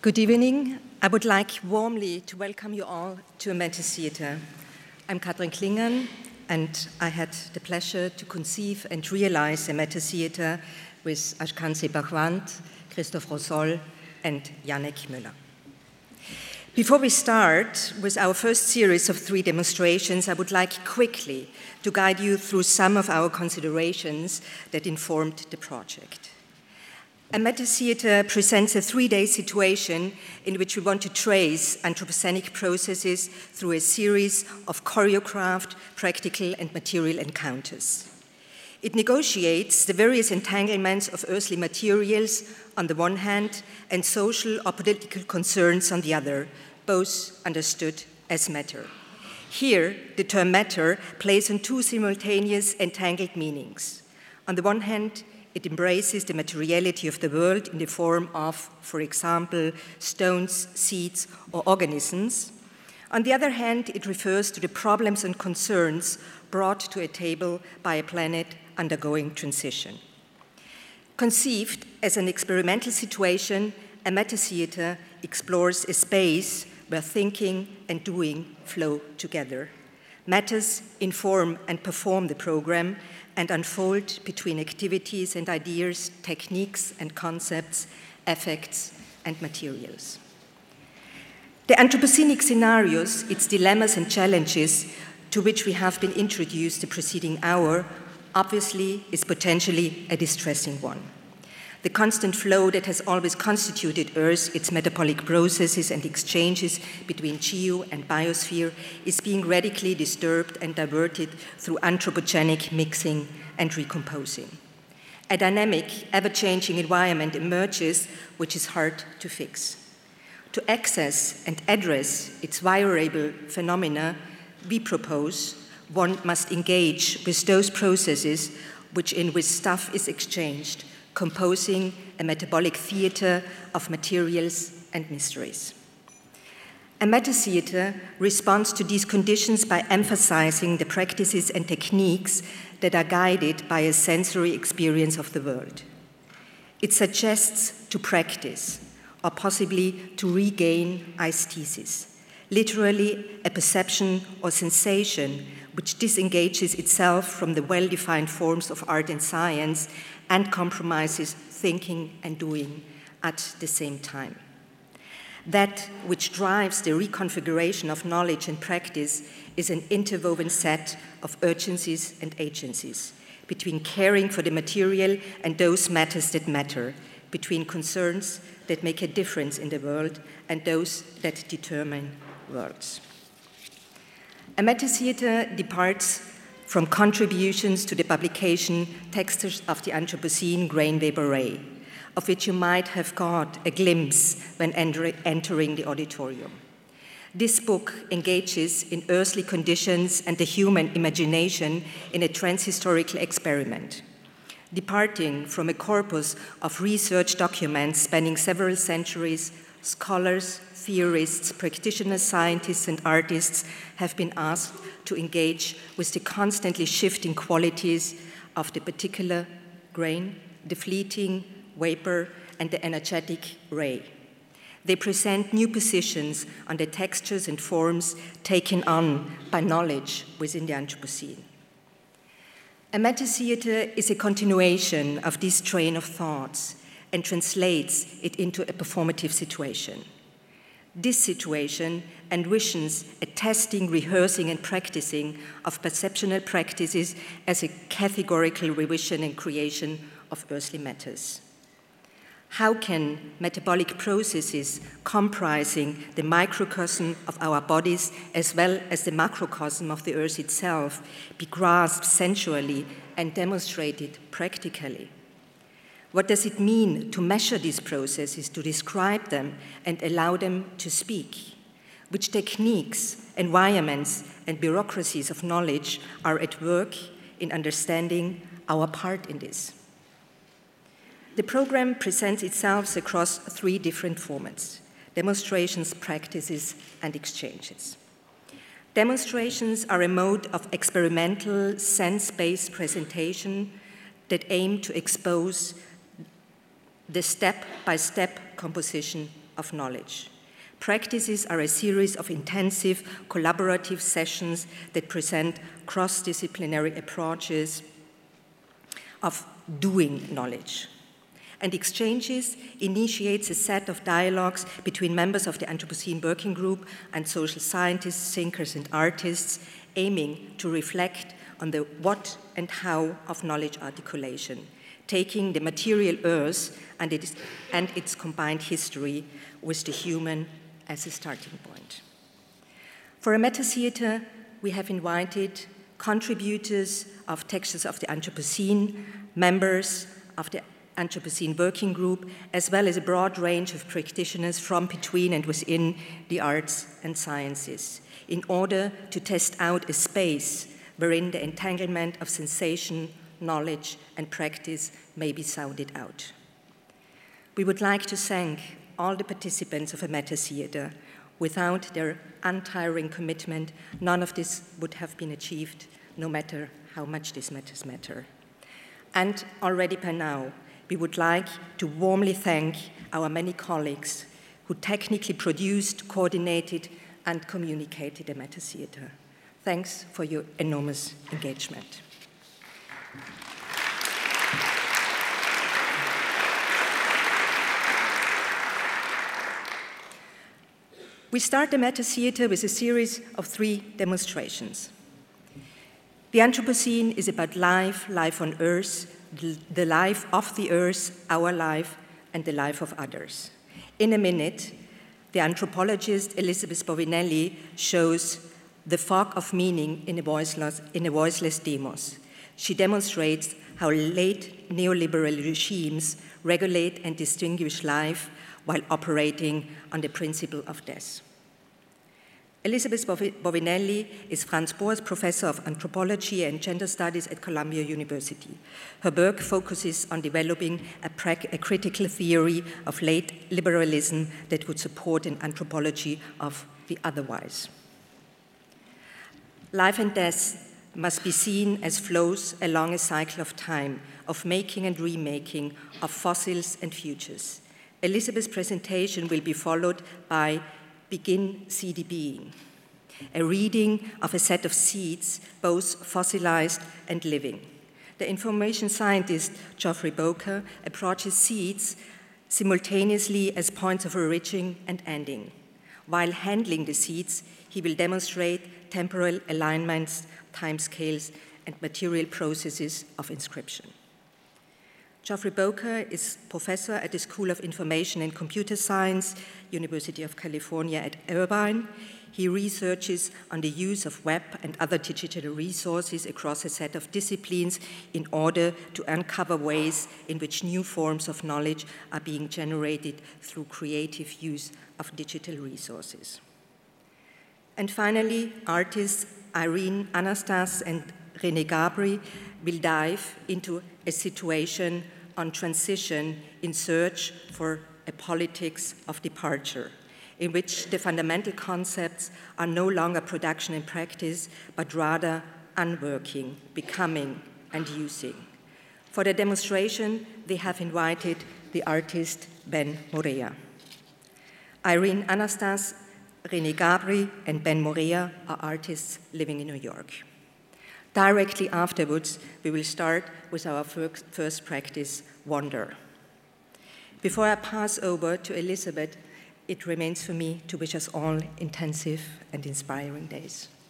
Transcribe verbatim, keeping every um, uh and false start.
Good evening. I would like warmly to welcome you all to Ameti Theatre. I'm Katrin Klingern, and I had the pleasure to conceive and realize Ameti Theatre with Ashkan Sebahwant, Christophe Rossol, and Yannick Müller. Before we start with our first series of three demonstrations, I would like quickly to guide you through some of our considerations that informed the project. Ameti Theatre presents a three-day situation in which we want to trace anthropocenic processes through a series of choreographed, practical, and material encounters. It negotiates the various entanglements of earthly materials on the one hand and social or political concerns on the other, both understood as matter. Here, the term matter plays on two simultaneous entangled meanings. On the one hand, it embraces the materiality of the world in the form of, for example, stones, seeds, or organisms. On the other hand, it refers to the problems and concerns brought to a table by a planet undergoing transition. Conceived as an experimental situation, Ameti Theatre explores a space where thinking and doing flow together. Matters inform and perform the program and unfold between activities and ideas, techniques and concepts, affects and materials. The Anthropocenic scenarios, its dilemmas and challenges to which we have been introduced the preceding hour, obviously is potentially a distressing one. The constant flow that has always constituted Earth, its metabolic processes and exchanges between geo and biosphere, is being radically disturbed and diverted through anthropogenic mixing and recomposing. A dynamic, ever-changing environment emerges which is hard to fix. To access and address its variable phenomena, we propose one must engage with those processes which in which stuff is exchanged, composing a metabolic theater of materials and mysteries. Ameti Theatre responds to these conditions by emphasizing the practices and techniques that are guided by a sensory experience of the world. It suggests to practice, or possibly to regain aesthesis, literally a perception or sensation which disengages itself from the well-defined forms of art and science and compromises thinking and doing at the same time. That which drives the reconfiguration of knowledge and practice is an interwoven set of urgencies and agencies, between caring for the material and those matters that matter, between concerns that make a difference in the world and those that determine worlds. Ameti Theatre departs from contributions to the publication Textures of the Anthropocene Grain-Weber Ray, of which you might have got a glimpse when enter entering the auditorium. This book engages in earthly conditions and the human imagination in a transhistorical experiment. Departing from a corpus of research documents spanning several centuries, scholars, theorists, practitioners, scientists, and artists have been asked to engage with the constantly shifting qualities of the particular grain, the fleeting vapor, and the energetic ray. They present new positions on the textures and forms taken on by knowledge within the Anthropocene. Ameti Theatre is a continuation of this train of thoughts and translates it into a performative situation. This situation envisions a testing, rehearsing, and practicing of perceptual practices as a categorical revision and creation of earthly matters. How can metabolic processes comprising the microcosm of our bodies as well as the macrocosm of the earth itself be grasped sensually and demonstrated practically? What does it mean to measure these processes, to describe them, and allow them to speak? Which techniques, environments, and bureaucracies of knowledge are at work in understanding our part in this? The program presents itself across three different formats: demonstrations, practices, and exchanges. Demonstrations are a mode of experimental, sense-based presentation that aim to expose the step-by-step composition of knowledge. Practices are a series of intensive, collaborative sessions that present cross-disciplinary approaches of doing knowledge. And exchanges initiates a set of dialogues between members of the Anthropocene Working Group and social scientists, thinkers, and artists, aiming to reflect on the what and how of knowledge articulation, taking the material earth and its, and its combined history with the human as a starting point. For a meta-theater, we have invited contributors of Textures of the Anthropocene, members of the Anthropocene Working Group, as well as a broad range of practitioners from between and within the arts and sciences, in order to test out a space wherein the entanglement of sensation, knowledge, and practice may be sounded out. We would like to thank all the participants of a meta-theater. Without their untiring commitment, none of this would have been achieved, no matter how much these matters matter. And already by now, we would like to warmly thank our many colleagues who technically produced, coordinated, and communicated a meta-theater. Thanks for your enormous engagement. We start the meta-theater with a series of three demonstrations. The Anthropocene is about life, life on Earth, the life of the Earth, our life, and the life of others. In a minute, the anthropologist Elizabeth Bovinelli shows the fog of meaning in a voiceless, in a voiceless demos. She demonstrates how late neoliberal regimes regulate and distinguish life while operating on the principle of death. Elizabeth Bovinelli is Franz Boas Professor of Anthropology and Gender Studies at Columbia University. Her work focuses on developing a, a critical theory of late liberalism that would support an anthropology of the otherwise. Life and death must be seen as flows along a cycle of time, of making and remaking, of fossils and futures. Elizabeth's presentation will be followed by Begin C D Being, a reading of a set of seeds, both fossilized and living. The information scientist Geoffrey Boker approaches seeds simultaneously as points of origin and ending. While handling the seeds, he will demonstrate temporal alignments, timescales, and material processes of inscription. Geoffrey Boker is professor at the School of Information and Computer Science, University of California at Irvine. He researches on the use of web and other digital resources across a set of disciplines in order to uncover ways in which new forms of knowledge are being generated through creative use of digital resources. And finally, artists Irene Anastas and René Gabri will dive into a situation on transition in search for a politics of departure, in which the fundamental concepts are no longer production and practice, but rather unworking, becoming, and using. For the demonstration, they have invited the artist Ben Morea. Irene Anastas, René Gabri, and Ben Morea are artists living in New York. Directly afterwards, we will start with our first practice, Wonder. Before I pass over to Elizabeth, it remains for me to wish us all intensive and inspiring days.